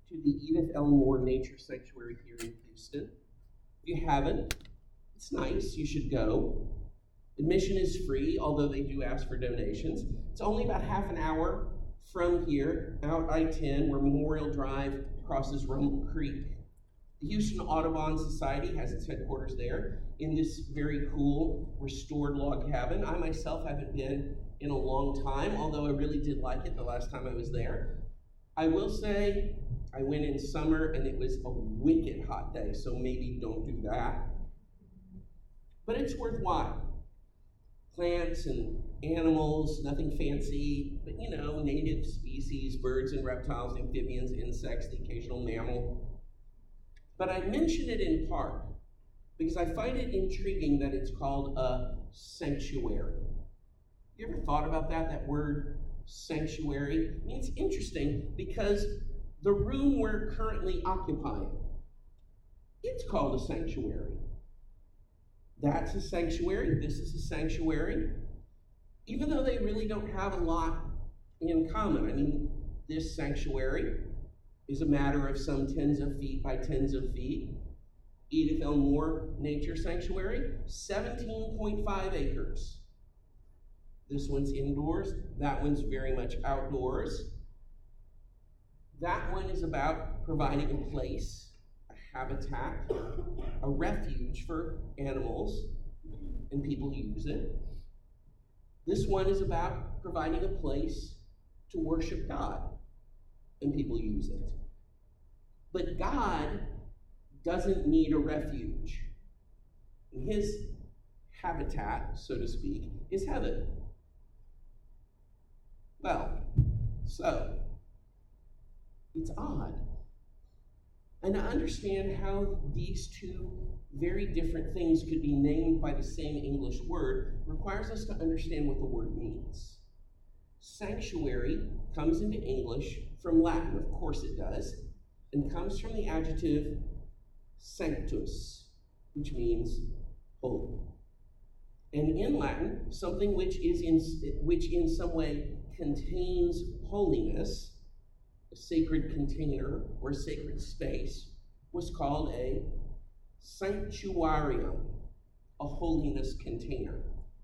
to the Edith L. Moore Nature Sanctuary here in Houston. If you haven't, it's nice, you should go. Admission is free, although they do ask for donations. It's only about half an hour from here, out I-10, where Memorial Drive crosses Rumble Creek. The Houston Audubon Society has its headquarters there in this very cool restored log cabin. I myself haven't been in a long time, although I really did like it the last time I was there. I will say I went in summer and it was a wicked hot day, so maybe don't do that. But it's worthwhile. Plants and animals, nothing fancy, but native species, birds and reptiles, amphibians, insects, the occasional mammal. But I mention it in part because I find it intriguing that it's called a sanctuary. You ever thought about that word sanctuary? I mean, it's interesting because the room we're currently occupying, it's called a sanctuary. That's a sanctuary, this is a sanctuary, even though they really don't have a lot in common. I mean, this sanctuary is a matter of some tens of feet by tens of feet. Edith L. Moore Nature Sanctuary, 17.5 acres. This one's indoors, that one's very much outdoors. That one is about providing a place, a habitat, a refuge for animals, and people use it. This one is about providing a place to worship God, and people use it. But God doesn't need a refuge. And his habitat, so to speak, is heaven. Well, so it's odd. And to understand how these two very different things could be named by the same English word requires us to understand what the word means. Sanctuary comes into English from Latin, of course it does, and comes from the adjective sanctus, which means holy. And in Latin, something which in some way contains holiness, a sacred container or a sacred space, was called a sanctuarium, a holiness container.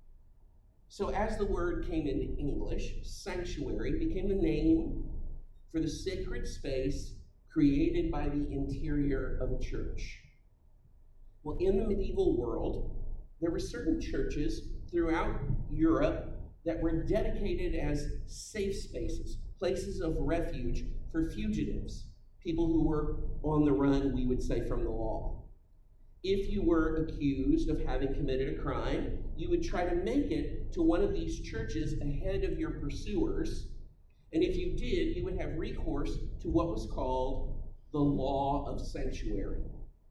So as the word came into English, sanctuary became the name for the sacred space created by the interior of a church. Well, in the medieval world, there were certain churches throughout Europe that were dedicated as safe spaces, places of refuge for fugitives, people who were on the run, we would say, from the law. If you were accused of having committed a crime, you would try to make it to one of these churches ahead of your pursuers. And if you did, you would have recourse to what was called the law of sanctuary.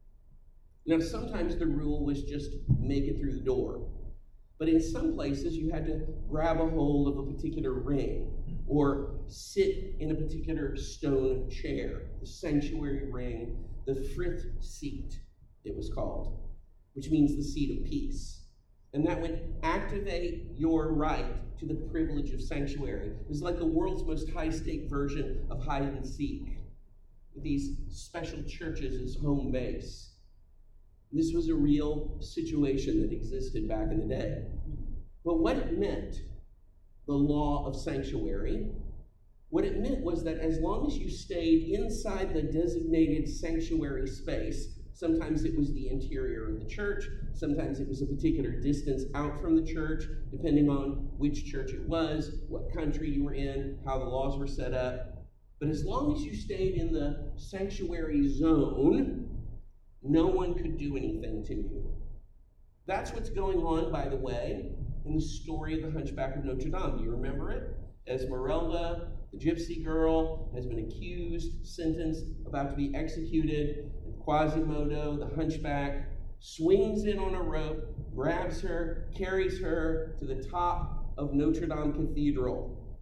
Now, sometimes the rule was just make it through the door. But in some places, you had to grab a hold of a particular ring or sit in a particular stone chair, the sanctuary ring, the frith seat, it was called, which means the seat of peace. And that would activate your right to the privilege of sanctuary. It was like the world's most high-stake version of hide and seek, with these special churches as home base. This was a real situation that existed back in the day. But what it meant, the law of sanctuary, what it meant was that as long as you stayed inside the designated sanctuary space, sometimes it was the interior of the church, sometimes it was a particular distance out from the church, depending on which church it was, what country you were in, how the laws were set up. But as long as you stayed in the sanctuary zone, no one could do anything to you. That's what's going on, by the way, in the story of the Hunchback of Notre Dame. Do you remember it? Esmeralda, the gypsy girl, has been accused, sentenced, about to be executed, and Quasimodo, the hunchback, swings in on a rope, grabs her, carries her to the top of Notre Dame Cathedral.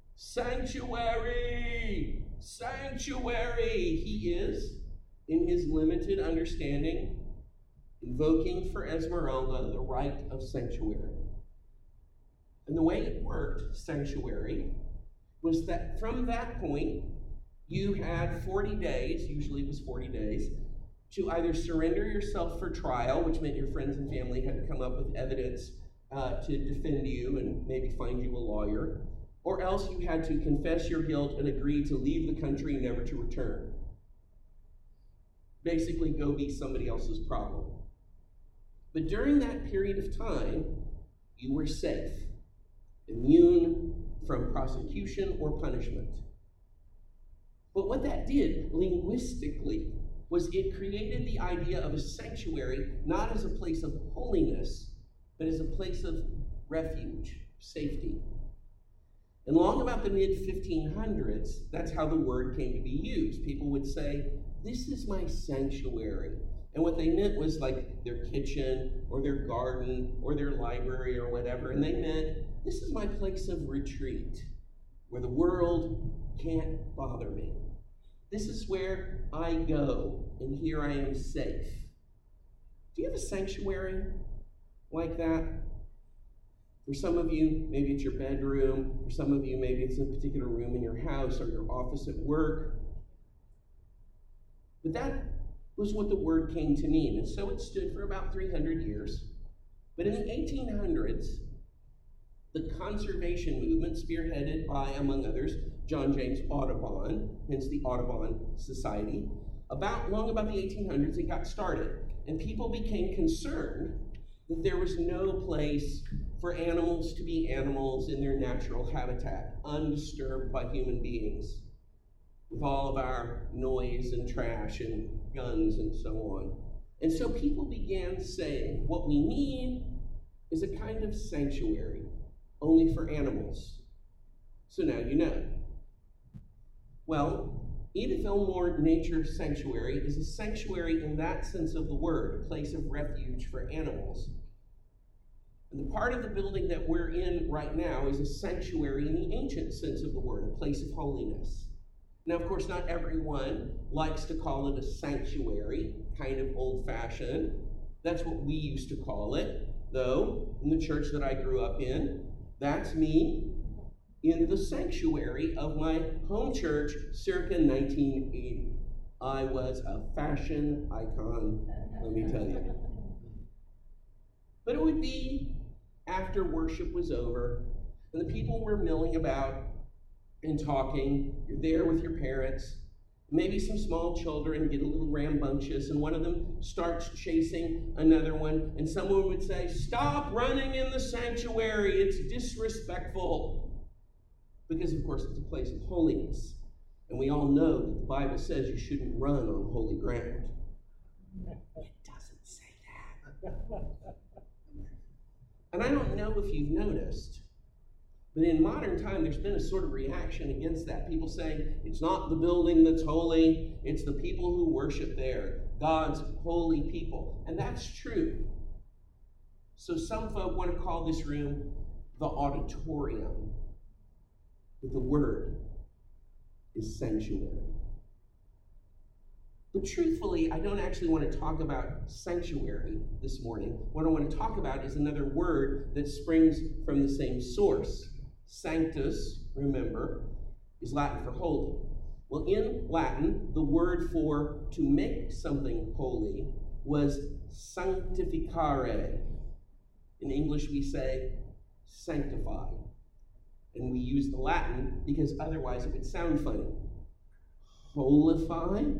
Sanctuary! Sanctuary! He is, in his limited understanding, invoking for Esmeralda the right of sanctuary. And the way it worked, sanctuary, was that from that point, you had 40 days, usually it was 40 days, to either surrender yourself for trial, which meant your friends and family had to come up with evidence to defend you and maybe find you a lawyer, or else you had to confess your guilt and agree to leave the country never to return. Basically, go be somebody else's problem. But during that period of time, you were safe, immune from prosecution or punishment. But what that did linguistically was it created the idea of a sanctuary not as a place of holiness, but as a place of refuge, safety. And long about the mid-1500s, that's how the word came to be used. People would say, "This is my sanctuary." And what they meant was like their kitchen or their garden or their library or whatever. And they meant, this is my place of retreat where the world can't bother me. This is where I go, and here I am safe. Do you have a sanctuary like that? For some of you, maybe it's your bedroom. For some of you, maybe it's a particular room in your house or your office at work. But that was what the word came to mean. And so it stood for about 300 years. But in the 1800s, the conservation movement, spearheaded by, among others, John James Audubon, hence the Audubon Society, long about the 1800s, it got started. And people became concerned that there was no place for animals to be animals in their natural habitat, undisturbed by human beings, with all of our noise and trash and guns and so on. And so people began saying, what we need is a kind of sanctuary, only for animals. So now you know. Well, Edith Elmore Nature Sanctuary is a sanctuary in that sense of the word, a place of refuge for animals. And the part of the building that we're in right now is a sanctuary in the ancient sense of the word, a place of holiness. Now, of course, not everyone likes to call it a sanctuary, kind of old-fashioned. That's what we used to call it, though, in the church that I grew up in. That's me in the sanctuary of my home church circa 1980. I was a fashion icon, let me tell you. But it would be after worship was over, and the people were milling about and talking. You're there with your parents. Maybe some small children get a little rambunctious, and one of them starts chasing another one, and someone would say, "Stop running in the sanctuary, it's disrespectful." Because, of course, it's a place of holiness. And we all know that the Bible says you shouldn't run on holy ground. It doesn't say that. And I don't know if you've noticed, but in modern time, there's been a sort of reaction against that. People saying, it's not the building that's holy, it's the people who worship there, God's holy people. And that's true. So some folk want to call this room the auditorium. But the word is sanctuary. But truthfully, I don't actually want to talk about sanctuary this morning. What I want to talk about is another word that springs from the same source. Sanctus, remember, is Latin for holy. Well, in Latin, the word for to make something holy was sanctificare. In English, we say sanctify. And we use the Latin because otherwise it would sound funny. Holify?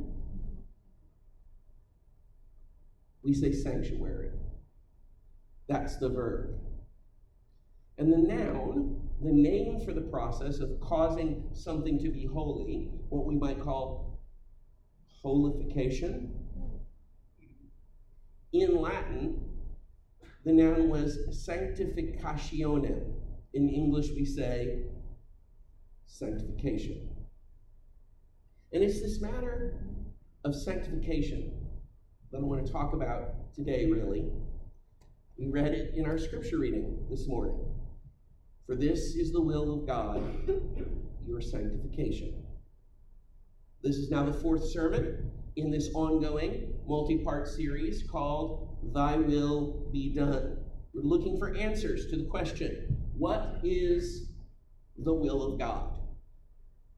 We say sanctuary. That's the verb. And the noun, the name for the process of causing something to be holy, what we might call holification. In Latin, the noun was sanctificationem. In English, we say sanctification. And it's this matter of sanctification that I want to talk about today, really. We read it in our scripture reading this morning. For this is the will of God, your sanctification. This is now the fourth sermon in this ongoing multi-part series called Thy Will Be Done. We're looking for answers to the question, what is the will of God?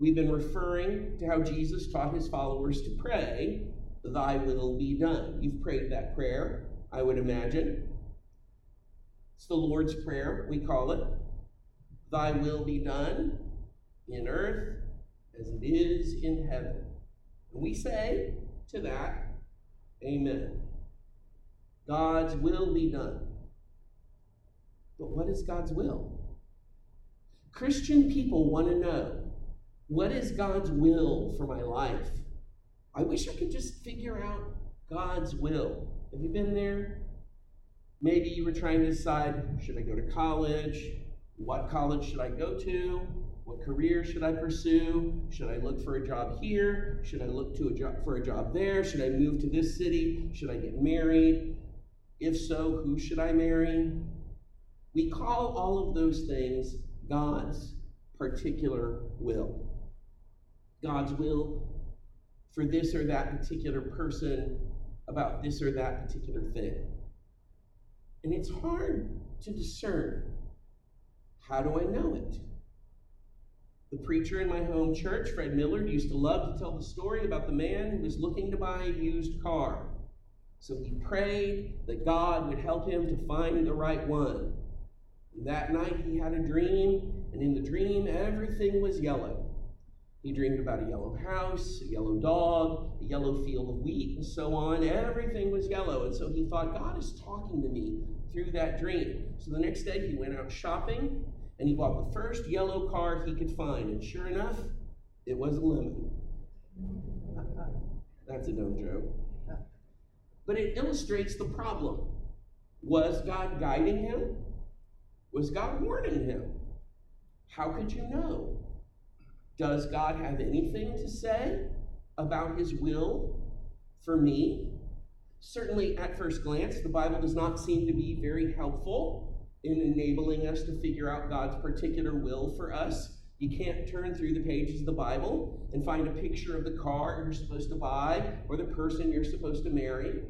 We've been referring to how Jesus taught his followers to pray, "Thy will be done." You've prayed that prayer, I would imagine. It's the Lord's Prayer, we call it. "Thy will be done in earth as it is in heaven." And we say to that, amen. God's will be done. But what is God's will? Christian people want to know, what is God's will for my life? I wish I could just figure out God's will. Have you been there? Maybe you were trying to decide, should I go to college? What college should I go to? What career should I pursue? Should I look for a job here? Should I look for a job there? Should I move to this city? Should I get married? If so, who should I marry? We call all of those things God's particular will. God's will for this or that particular person, about this or that particular thing. And it's hard to discern. How do I know it? The preacher in my home church, Fred Millard, used to love to tell the story about the man who was looking to buy a used car. So he prayed that God would help him to find the right one. And that night he had a dream, and in the dream everything was yellow. He dreamed about a yellow house, a yellow dog, a yellow field of wheat, and so on. Everything was yellow, and so he thought, God is talking to me through that dream. So the next day he went out shopping, and he bought the first yellow car he could find. And sure enough, it was a lemon. That's a dumb joke. But it illustrates the problem. Was God guiding him? Was God warning him? How could you know? Does God have anything to say about his will for me? Certainly, at first glance, the Bible does not seem to be very helpful in enabling us to figure out God's particular will for us. You can't turn through the pages of the Bible and find a picture of the car you're supposed to buy or the person you're supposed to marry.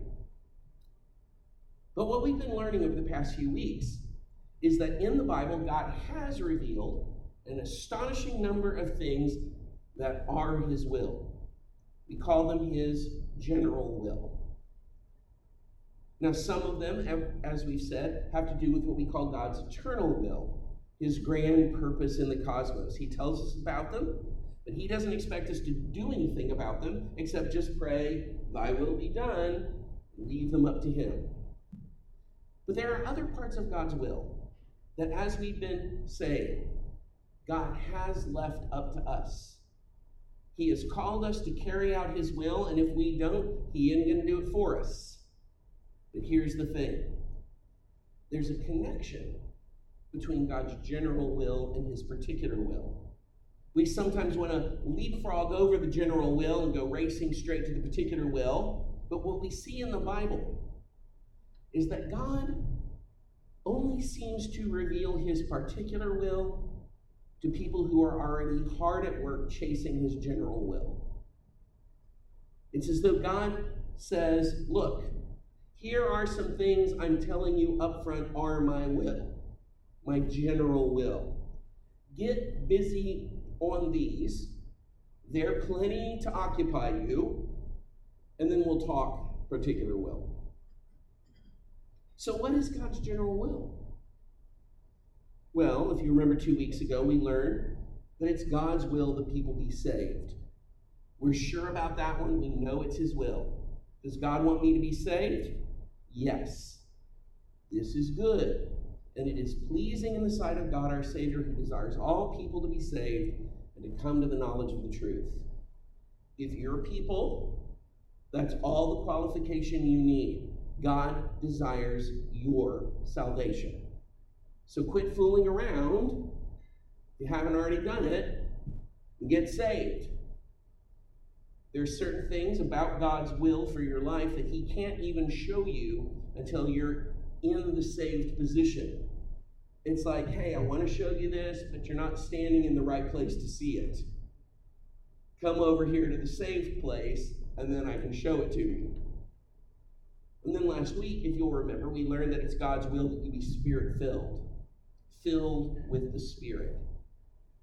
But what we've been learning over the past few weeks is that in the Bible, God has revealed an astonishing number of things that are his will. We call them his general will. Now, some of them, as we've said, have to do with what we call God's eternal will, his grand purpose in the cosmos. He tells us about them, but he doesn't expect us to do anything about them except just pray, "Thy will be done," and leave them up to him. But there are other parts of God's will that, as we've been saying, God has left up to us. He has called us to carry out his will, and if we don't, he ain't going to do it for us. But here's the thing. There's a connection between God's general will and his particular will. We sometimes want to leapfrog over the general will and go racing straight to the particular will, but what we see in the Bible is that God only seems to reveal his particular will to people who are already hard at work chasing his general will. It's as though God says, look, here are some things I'm telling you up front are my will, my general will. Get busy on these. They're plenty to occupy you, and then we'll talk particular will. So what is God's general will? Well, if you remember 2 weeks ago, we learned that it's God's will that people be saved. We're sure about that one. We know it's his will. Does God want me to be saved? Yes. This is good. And it is pleasing in the sight of God our Savior, who desires all people to be saved and to come to the knowledge of the truth. If you're people, that's all the qualification you need. God desires your salvation. So quit fooling around, if you haven't already done it, and get saved. There's certain things about God's will for your life that he can't even show you until you're in the saved position. It's like, hey, I want to show you this, but you're not standing in the right place to see it. Come over here to the saved place, and then I can show it to you. And then last week, if you'll remember, we learned that it's God's will that you be spirit-filled, filled with the Spirit.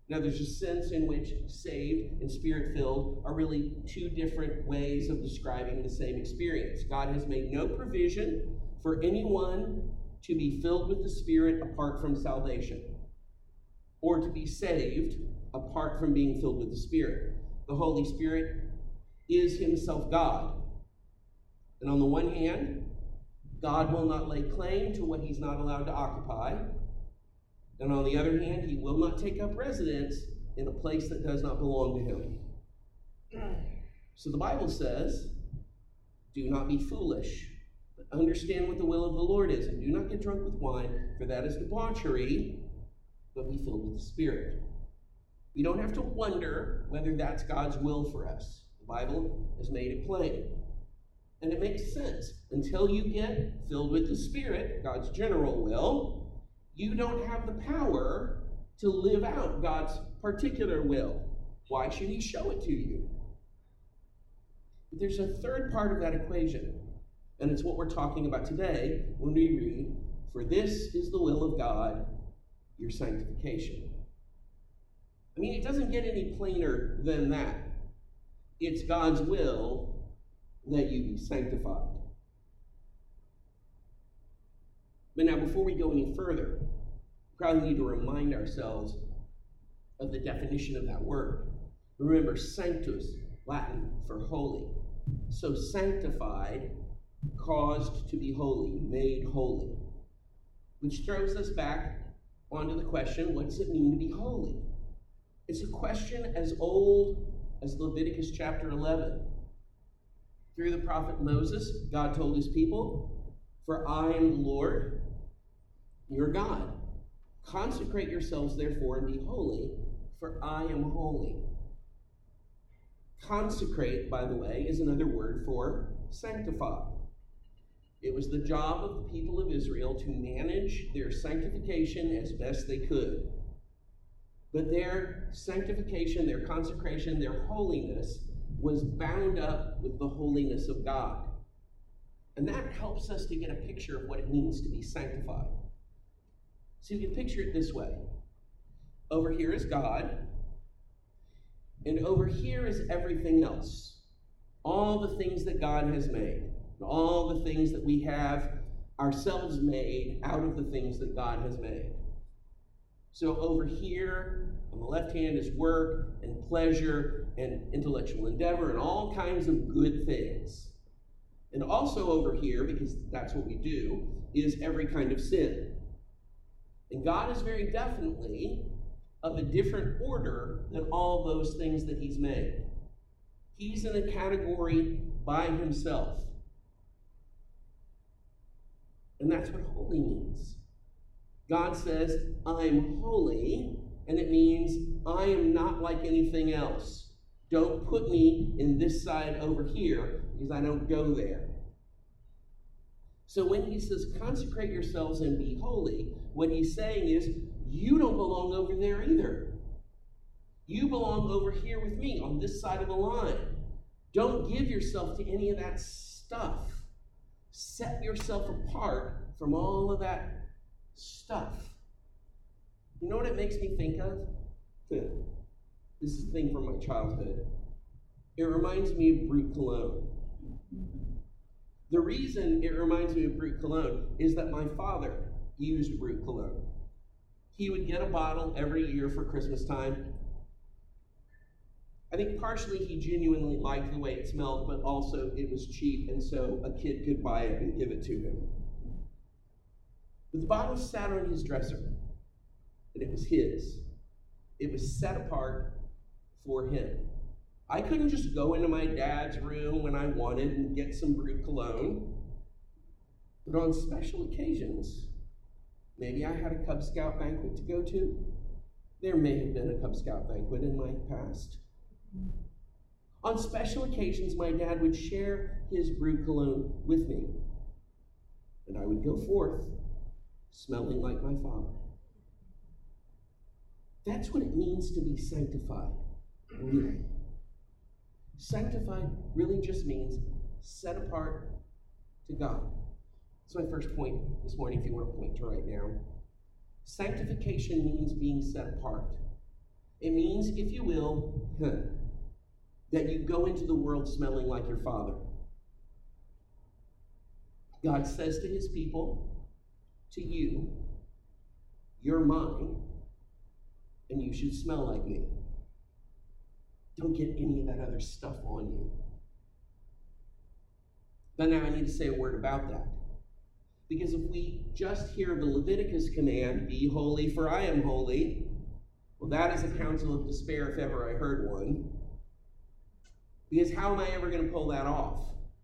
Now, there's a sense in which saved and spirit-filled are really two different ways of describing the same experience. God has made no provision for anyone to be filled with the Spirit apart from salvation, or to be saved apart from being filled with the Spirit. The Holy Spirit is himself God. And on the one hand, God will not lay claim to what he's not allowed to occupy. And on the other hand, he will not take up residence in a place that does not belong to him. So the Bible says, do not be foolish, but understand what the will of the Lord is, and do not get drunk with wine, for that is debauchery, but be filled with the Spirit. We don't have to wonder whether that's God's will for us. The Bible has made it plain. And it makes sense. Until you get filled with the Spirit, God's general will, you don't have the power to live out God's particular will. Why should he show it to you? But there's a third part of that equation, and it's what we're talking about today when we read, "For this is the will of God, your sanctification." I mean, it doesn't get any plainer than that. It's God's will that you be sanctified. But now, before we go any further, we probably need to remind ourselves of the definition of that word. Remember, sanctus, Latin for holy. So sanctified, caused to be holy, made holy. Which throws us back onto the question, what does it mean to be holy? It's a question as old as Leviticus chapter 11. Through the prophet Moses, God told his people, "For I am the Lord, your God. Consecrate yourselves, therefore, and be holy, for I am holy." Consecrate, by the way, is another word for sanctify. It was the job of the people of Israel to manage their sanctification as best they could. But their sanctification, their consecration, their holiness was bound up with the holiness of God. And that helps us to get a picture of what it means to be sanctified. So you can picture it this way. Over here is God, and over here is everything else. All the things that God has made, and all the things that we have ourselves made out of the things that God has made. So over here, on the left hand, is work and pleasure and intellectual endeavor and all kinds of good things. And also over here, because that's what we do, is every kind of sin. And God is very definitely of a different order than all those things that he's made. He's in a category by himself. And that's what holy means. God says, I'm holy, and it means I am not like anything else. Don't put me in this side over here, because I don't go there. So when he says, consecrate yourselves and be holy, what he's saying is, you don't belong over there either. You belong over here with me on this side of the line. Don't give yourself to any of that stuff. Set yourself apart from all of that stuff. You know what it makes me think of? This is a thing from my childhood. It reminds me of Brut Cologne. The reason it reminds me of Brut Cologne is that my father used Brut Cologne. He would get a bottle every year for Christmas time. I think partially he genuinely liked the way it smelled, but also it was cheap, and so a kid could buy it and give it to him. But the bottle sat on his dresser, and it was his. It was set apart for him. I couldn't just go into my dad's room when I wanted and get some Brut Cologne. But on special occasions, maybe I had a Cub Scout banquet to go to. There may have been a Cub Scout banquet in my past. On special occasions, my dad would share his Brut Cologne with me. And I would go forth smelling like my father. That's what it means to be sanctified, really. Sanctified really just means set apart to God. That's my first point this morning, if you want to point to right now. Sanctification means being set apart. It means, if you will, that you go into the world smelling like your Father. God says to his people, to you, you're mine, and you should smell like me. Don't get any of that other stuff on you. But now I need to say a word about that. Because if we just hear the Leviticus command, be holy for I am holy, well, that is a counsel of despair if ever I heard one. Because how am I ever going to pull that off?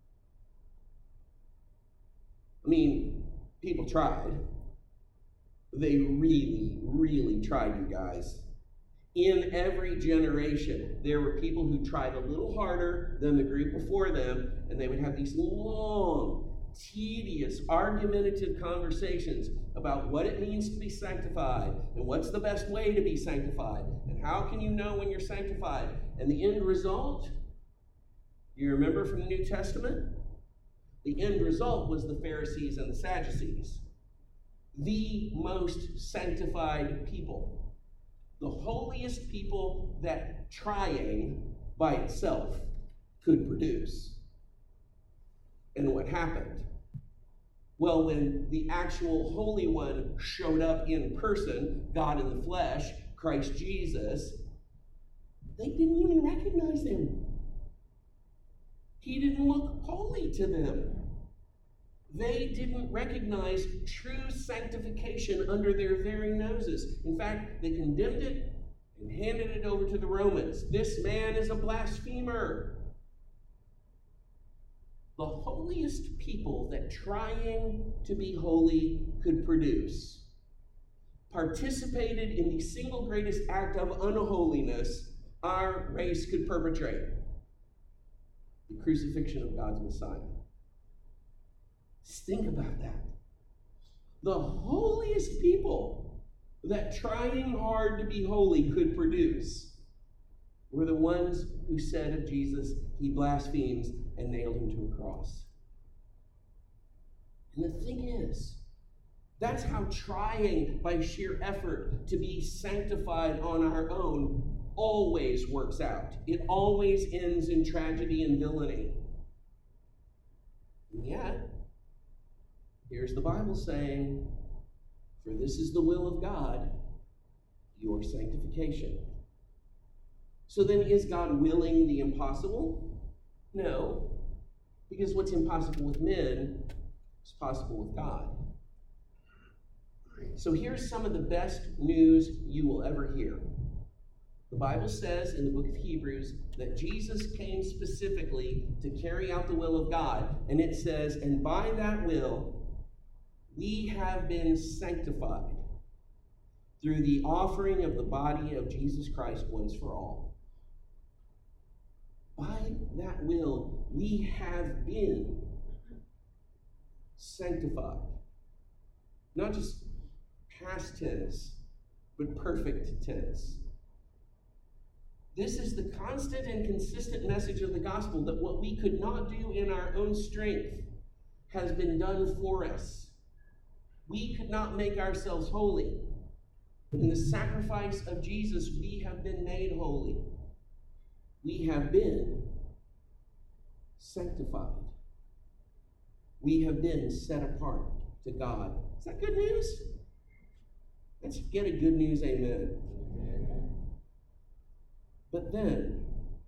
I mean, people tried. They really, really tried, you guys. In every generation, there were people who tried a little harder than the group before them, and they would have these long, tedious, argumentative conversations about what it means to be sanctified, and what's the best way to be sanctified, and how can you know when you're sanctified. And the end result, you remember from the New Testament? The end result was the Pharisees and the Sadducees. The most sanctified people. The holiest people that trying by itself could produce. And what happened? Well, when the actual Holy One showed up in person, God in the flesh, Christ Jesus, they didn't even recognize him. He didn't look holy to them. They didn't recognize true sanctification under their very noses. In fact, they condemned it and handed it over to the Romans. This man is a blasphemer. The holiest people that trying to be holy could produce participated in the single greatest act of unholiness our race could perpetrate: the crucifixion of God's Messiah. Just think about that. The holiest people that trying hard to be holy could produce were the ones who said of Jesus, he blasphemes, and nailed him to a cross. And the thing is, that's how trying by sheer effort to be sanctified on our own always works out. It always ends in tragedy and villainy. And yet, here's the Bible saying, for this is the will of God, your sanctification. So then, is God willing the impossible? No, because what's impossible with men is possible with God. So here's some of the best news you will ever hear. The Bible says in the book of Hebrews that Jesus came specifically to carry out the will of God. And it says, and by that will, we have been sanctified through the offering of the body of Jesus Christ once for all. By that will, we have been sanctified. Not just past tense, but perfect tense. This is the constant and consistent message of the gospel, that what we could not do in our own strength has been done for us. We could not make ourselves holy. In the sacrifice of Jesus, we have been made holy. We have been sanctified. We have been set apart to God. Is that good news? Let's get a good news amen. But then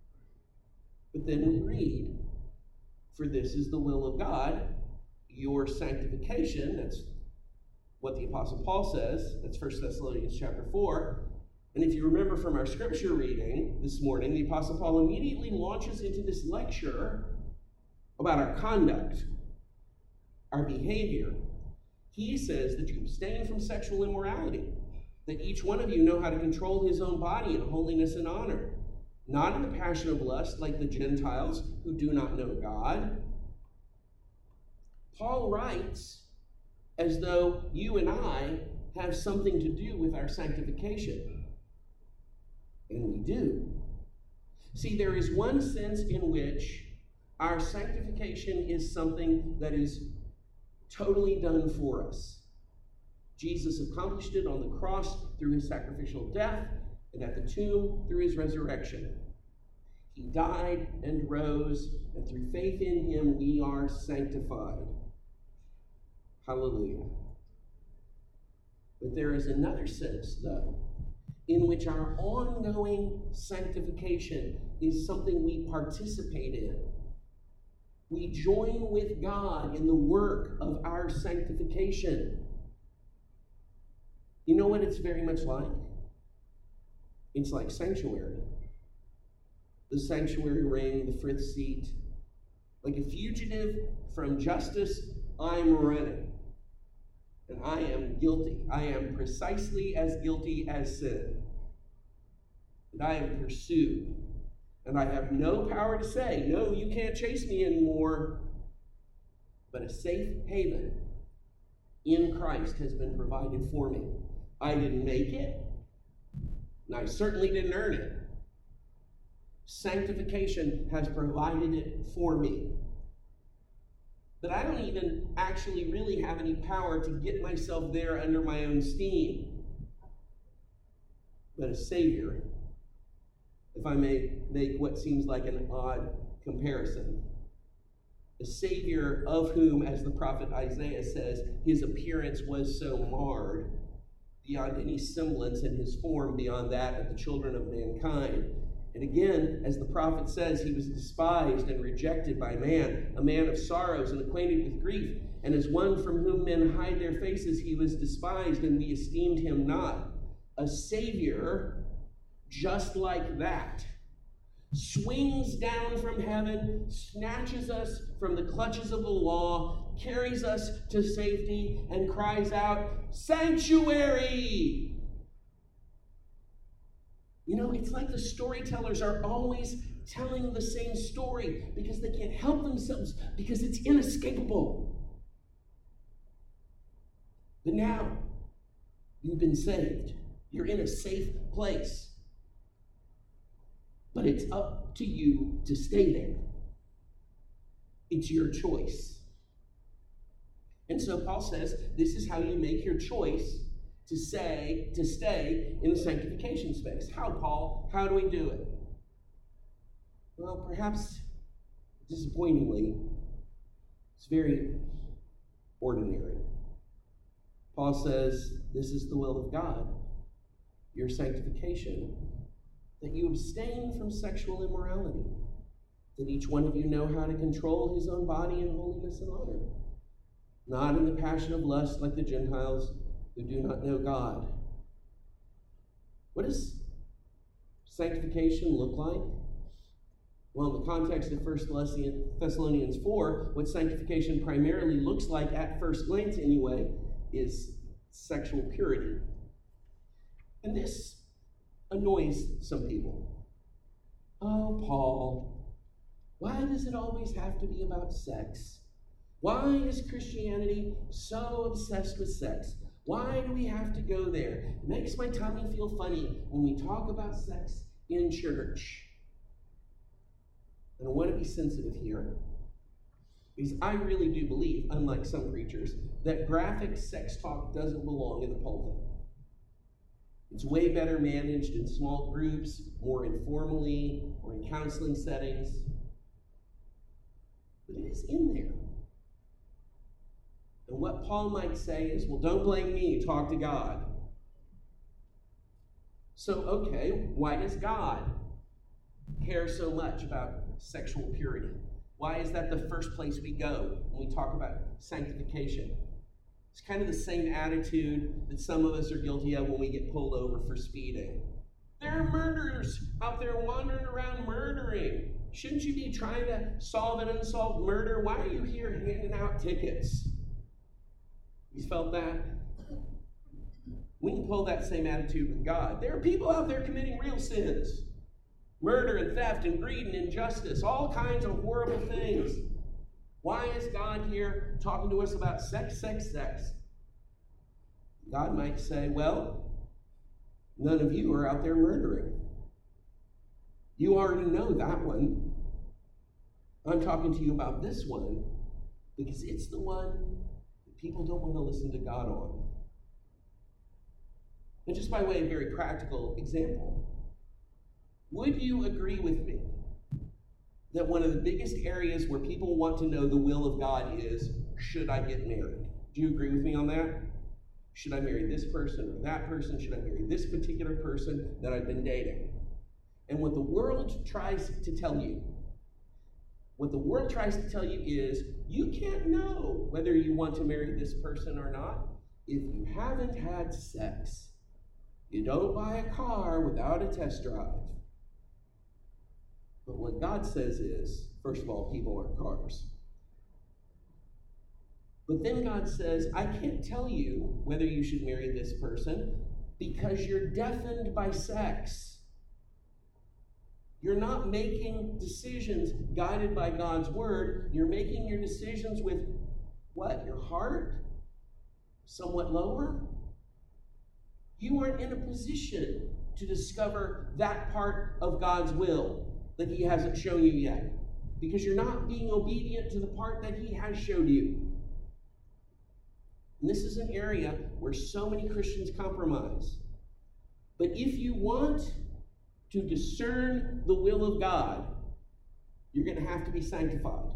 we read, for this is the will of God, your sanctification. That's what the Apostle Paul says. That's 1 Thessalonians chapter 4. And if you remember from our scripture reading this morning, the Apostle Paul immediately launches into this lecture about our conduct, our behavior. He says that you abstain from sexual immorality, that each one of you know how to control his own body in holiness and honor, not in the passion of lust like the Gentiles who do not know God. Paul writes as though you and I have something to do with our sanctification. And we do. See, there is one sense in which our sanctification is something that is totally done for us. Jesus accomplished it on the cross through his sacrificial death, and at the tomb through his resurrection. He died and rose, and through faith in him we are sanctified. Hallelujah. But there is another sense, though, in which our ongoing sanctification is something we participate in. We join with God in the work of our sanctification. You know what it's very much like? It's like sanctuary. The sanctuary ring, the frith seat. Like a fugitive from justice, I'm running. And I am guilty. I am precisely as guilty as sin. And I am pursued. And I have no power to say, no, you can't chase me anymore. But a safe haven in Christ has been provided for me. I didn't make it, and I certainly didn't earn it. Sanctification has provided it for me. But I don't even actually really have any power to get myself there under my own steam. But a Savior, if I may make what seems like an odd comparison, a Savior of whom, as the prophet Isaiah says, his appearance was so marred beyond any semblance, and his form beyond that of the children of mankind. And again, as the prophet says, he was despised and rejected by man, a man of sorrows and acquainted with grief. And as one from whom men hide their faces, he was despised, and we esteemed him not. A Savior just like that swings down from heaven, snatches us from the clutches of the law, carries us to safety, and cries out, "Sanctuary!" You know, it's like the storytellers are always telling the same story because they can't help themselves, because it's inescapable. But now, you've been saved. You're in a safe place. But it's up to you to stay there. It's your choice. And so Paul says, this is how you make your choice to stay in the sanctification space. How, Paul? How do we do it? Well, perhaps disappointingly, it's very ordinary. Paul says, this is the will of God, your sanctification, that you abstain from sexual immorality, that each one of you know how to control his own body in holiness and honor, not in the passion of lust like the Gentiles who do not know God. What does sanctification look like? Well, in the context of 1 Thessalonians 4, what sanctification primarily looks like, at first glance anyway, is sexual purity. And this annoys some people. Oh, Paul, why does it always have to be about sex? Why is Christianity so obsessed with sex? Why do we have to go there? It makes my tummy feel funny when we talk about sex in church. And I want to be sensitive here, because I really do believe, unlike some preachers, that graphic sex talk doesn't belong in the pulpit. It's way better managed in small groups, more informally, or in counseling settings. But it is in there. And what Paul might say is, well, don't blame me, talk to God. So, okay, why does God care so much about sexual purity? Why is that the first place we go when we talk about sanctification? It's kind of the same attitude that some of us are guilty of when we get pulled over for speeding. There are murderers out there wandering around murdering. Shouldn't you be trying to solve an unsolved murder? Why are you here handing out tickets? You felt that? We can pull that same attitude with God. There are people out there committing real sins. Murder and theft and greed and injustice, all kinds of horrible things. Why is God here talking to us about sex? God might say, well, none of you are out there murdering. You already know that one. I'm talking to you about this one because it's the one that people don't want to listen to God on. And just by way of very practical example, Would you agree with me that one of the biggest areas where people want to know the will of God is, should I get married? Do you agree with me on that? Should I marry this person or that person? Should I marry this particular person that I've been dating? And what the world tries to tell you is, you can't know whether you want to marry this person or not if you haven't had sex. You don't buy a car without a test drive. But what God says is, first of all, people aren't cars. But then God says, I can't tell you whether you should marry this person because you're deafened by sex. You're not making decisions guided by God's word. You're making your decisions with what? Your heart? Somewhat lower? You aren't in a position to discover that part of God's will that he hasn't shown you yet, because you're not being obedient to the part that he has showed you. And this is an area where so many Christians compromise. But if you want to discern the will of God, you're going to have to be sanctified.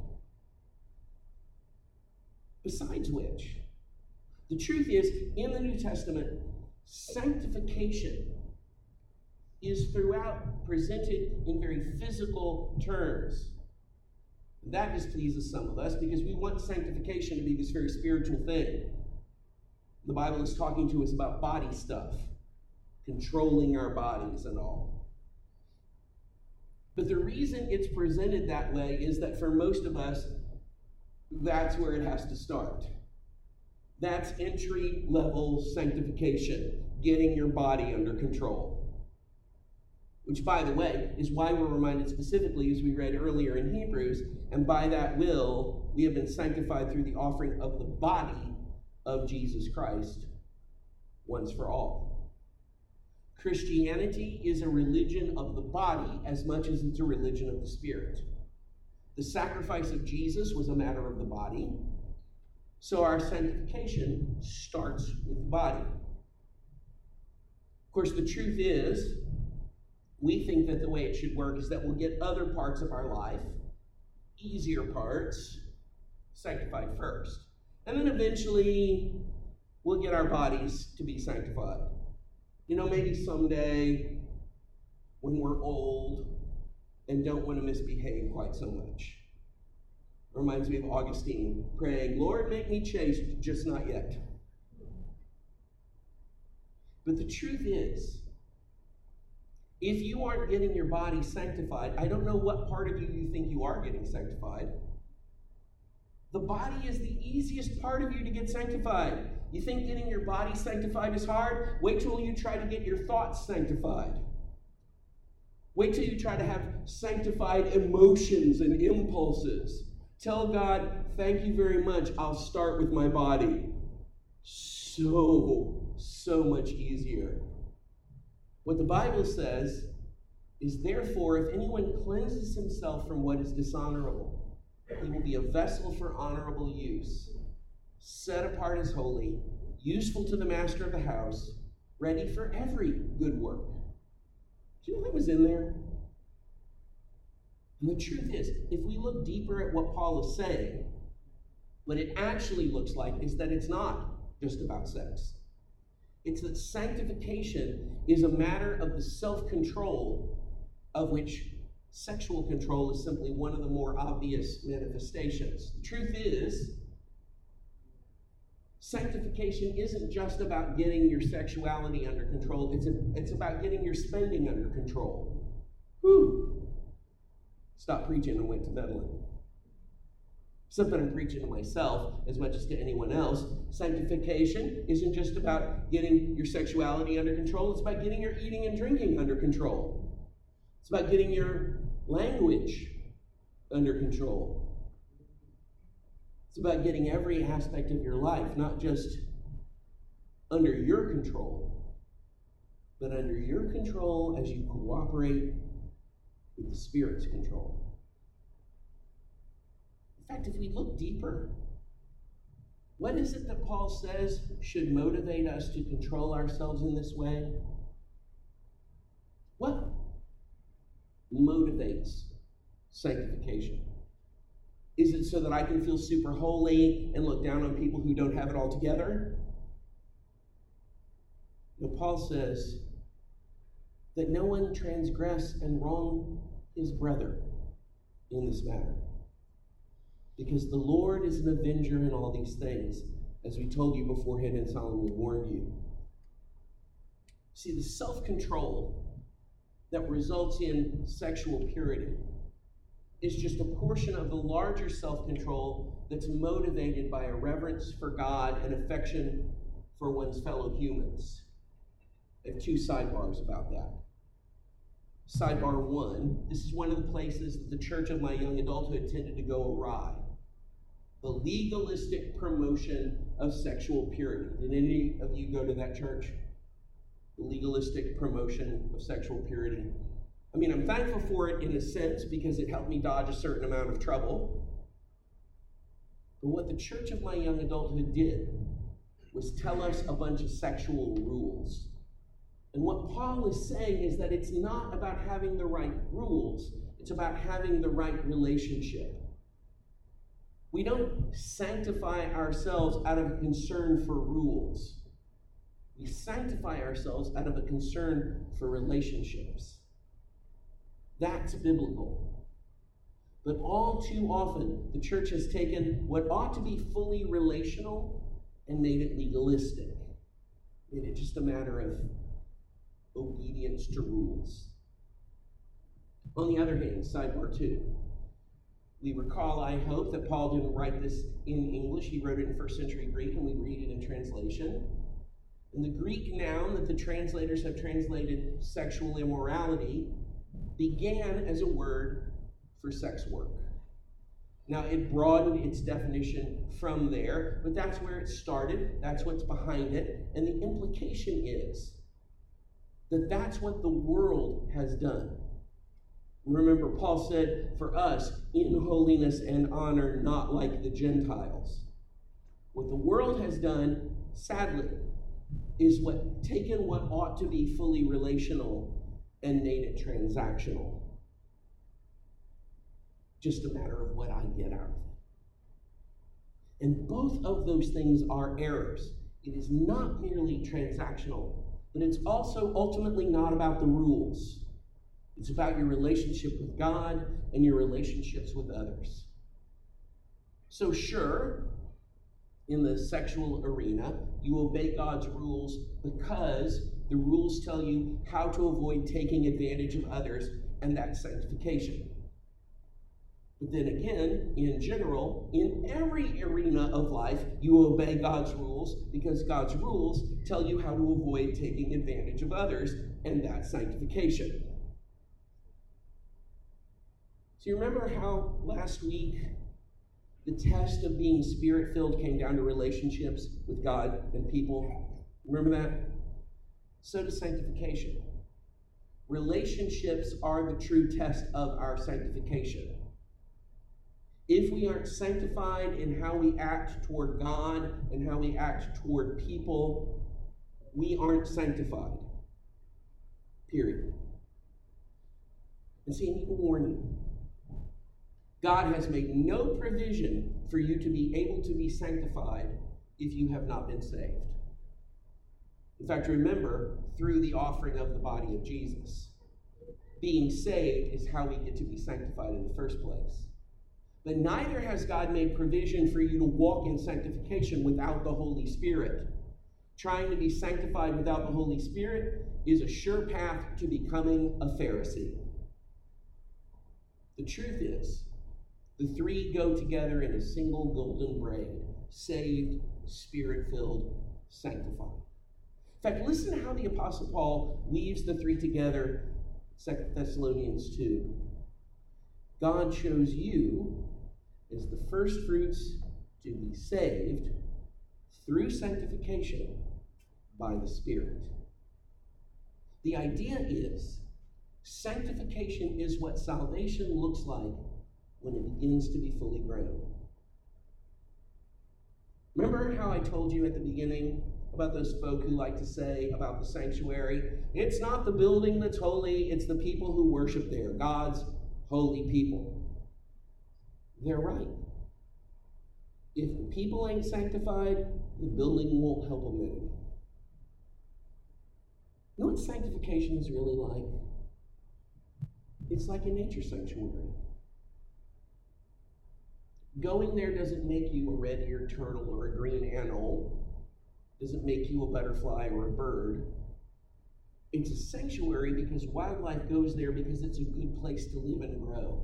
Besides which, the truth is, in the New Testament, sanctification is throughout presented in very physical terms. That displeases some of us because we want sanctification to be this very spiritual thing. The Bible is talking to us about body stuff, controlling our bodies and all. But the reason it's presented that way is that for most of us, that's where it has to start. That's entry-level sanctification, getting your body under control. Which, by the way, is why we're reminded specifically, as we read earlier in Hebrews, and by that will, we have been sanctified through the offering of the body of Jesus Christ once for all. Christianity is a religion of the body as much as it's a religion of the spirit. The sacrifice of Jesus was a matter of the body, so our sanctification starts with the body. Of course, the truth is, we think that the way it should work is that we'll get other parts of our life, easier parts, sanctified first. And then eventually, we'll get our bodies to be sanctified. You know, maybe someday, when we're old and don't want to misbehave quite so much. It reminds me of Augustine praying, Lord, make me chaste, just not yet. But the truth is, if you aren't getting your body sanctified, I don't know what part of you think you are getting sanctified. The body is the easiest part of you to get sanctified. You think getting your body sanctified is hard? Wait till you try to get your thoughts sanctified. Wait till you try to have sanctified emotions and impulses. Tell God, thank you very much. I'll start with my body. So much easier. What the Bible says is, therefore, if anyone cleanses himself from what is dishonorable, he will be a vessel for honorable use, set apart as holy, useful to the master of the house, ready for every good work. Do you know that was in there? And the truth is, if we look deeper at what Paul is saying, what it actually looks like is that it's not just about sex. It's that sanctification is a matter of the self-control of which sexual control is simply one of the more obvious manifestations. The truth is, sanctification isn't just about getting your sexuality under control. It's about getting your spending under control. Whew. Stopped preaching and went to meddling. Except that I'm preaching to myself as much as to anyone else. Sanctification isn't just about getting your sexuality under control. It's about getting your eating and drinking under control. It's about getting your language under control. It's about getting every aspect of your life, not just under your control, but under your control as you cooperate with the Spirit's control. In fact, if we look deeper, what is it that Paul says should motivate us to control ourselves in this way? motivates sanctification? Is it so that I can feel super holy and look down on people who don't have it all together? No, Paul says that no one transgress and wrong his brother in this matter, because the Lord is an avenger in all these things, as we told you beforehand and solemnly warned you. See, the self-control that results in sexual purity is just a portion of the larger self-control that's motivated by a reverence for God and affection for one's fellow humans. I have two sidebars about that. Sidebar one, this is one of the places that the church of my young adulthood tended to go awry. The legalistic promotion of sexual purity. Did any of you go to that church? The legalistic promotion of sexual purity. I mean, I'm thankful for it in a sense because it helped me dodge a certain amount of trouble. But what the church of my young adulthood did was tell us a bunch of sexual rules. And what Paul is saying is that it's not about having the right rules, it's about having the right relationship. We don't sanctify ourselves out of a concern for rules. We sanctify ourselves out of a concern for relationships. That's biblical. But all too often, the church has taken what ought to be fully relational and made it legalistic. Made it just a matter of obedience to rules. On the other hand, sidebar 2. We recall, I hope, that Paul didn't write this in English. He wrote it in first century Greek, and we read it in translation. And the Greek noun that the translators have translated sexual immorality began as a word for sex work. Now, it broadened its definition from there, but that's where it started. That's what's behind it. And the implication is that that's what the world has done. Remember, Paul said, for us, in holiness and honor, not like the Gentiles. What the world has done, sadly, is taken what ought to be fully relational and made it transactional. Just a matter of what I get out of it. And both of those things are errors. It is not merely transactional, but it's also ultimately not about the rules. It's about your relationship with God and your relationships with others. So sure, in the sexual arena, you obey God's rules because the rules tell you how to avoid taking advantage of others, and that's sanctification. But then again, in general, in every arena of life, you obey God's rules because God's rules tell you how to avoid taking advantage of others, and that's sanctification. So you remember how last week the test of being spirit-filled came down to relationships with God and people? Remember that? So does sanctification. Relationships are the true test of our sanctification. If we aren't sanctified in how we act toward God and how we act toward people, we aren't sanctified. Period. And see, I need to warn you. God has made no provision for you to be able to be sanctified if you have not been saved. In fact, remember, through the offering of the body of Jesus, being saved is how we get to be sanctified in the first place. But neither has God made provision for you to walk in sanctification without the Holy Spirit. Trying to be sanctified without the Holy Spirit is a sure path to becoming a Pharisee. The truth is, the three go together in a single golden braid: saved, spirit-filled, sanctified. In fact, listen to how the Apostle Paul weaves the three together, 2 Thessalonians 2. God chose you as the first fruits to be saved through sanctification by the Spirit. The idea is, sanctification is what salvation looks like when it begins to be fully grown. Remember how I told you at the beginning about those folk who like to say about the sanctuary, it's not the building that's holy, it's the people who worship there, God's holy people. They're right. If the people ain't sanctified, the building won't help them any. You know what sanctification is really like? It's like a nature sanctuary. Going there doesn't make you a red-eared turtle or a green anole. Doesn't make you a butterfly or a bird. It's a sanctuary because wildlife goes there because it's a good place to live and grow.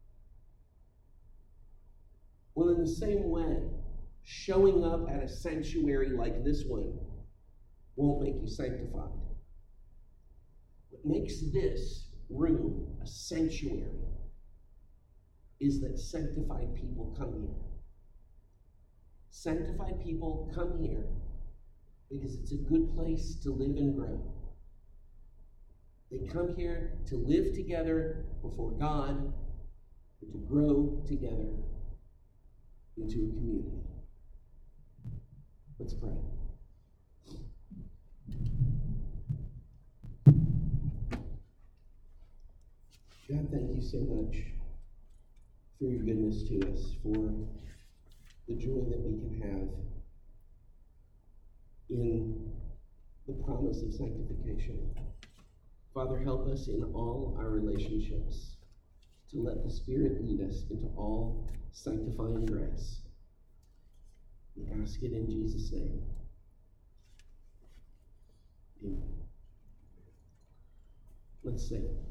Well, in the same way, showing up at a sanctuary like this one won't make you sanctified. What makes this room a sanctuary is that sanctified people come here. Sanctified people come here because it's a good place to live and grow. They come here to live together before God, and to grow together into a community. Let's pray. God, thank you so much for your goodness to us, for the joy that we can have in the promise of sanctification. Father, help us in all our relationships to let the Spirit lead us into all sanctifying grace. We ask it in Jesus' name. Amen. Let's sing.